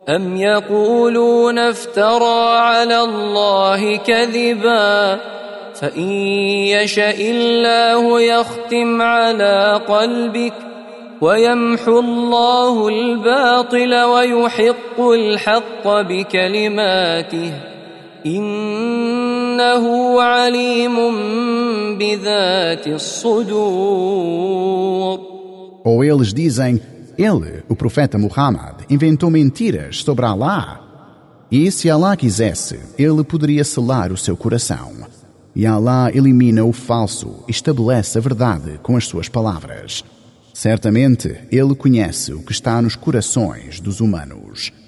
أم يقولون افترى على الله كذبا فإن يشأ الله يختم على قلبك ويمحو الله الباطل ويحق الحق بكلماته إنه عليم بذات الصدور. Ou eles dizem, ele, o profeta Muhammad, inventou mentiras sobre Allah. E se Allah quisesse, ele poderia selar o seu coração. E Allah elimina o falso e estabelece a verdade com as suas palavras. Certamente, ele conhece o que está nos corações dos humanos.